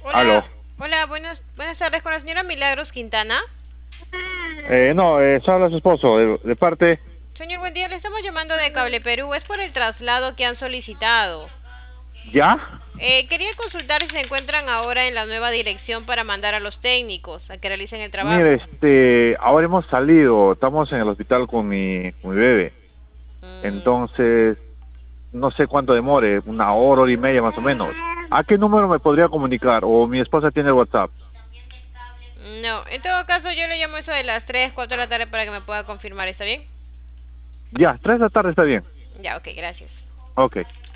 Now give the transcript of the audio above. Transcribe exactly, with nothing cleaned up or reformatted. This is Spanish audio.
Aló. Hola, hola, buenas, buenas tardes con la señora Milagros Quintana. Eh, no, eh, habla su esposo, de, de parte. Señor, buen día, le estamos llamando de Cable Perú, es por el traslado que han solicitado. ¿Ya? Eh, quería consultar si se encuentran ahora en la nueva dirección para mandar a los técnicos a que realicen el Mire, trabajo. este, ahora hemos salido, estamos en el hospital con mi, con mi bebé. Mm, Entonces, no sé cuánto demore, una hora, hora y media más o menos. ¿A qué número me podría comunicar? O mi esposa tiene el WhatsApp. no, en todo caso yo le llamo eso de las tres, cuatro de la tarde para que me pueda confirmar, ¿está bien? Ya, tres de la tarde está bien. Ya, ok, gracias. Ok.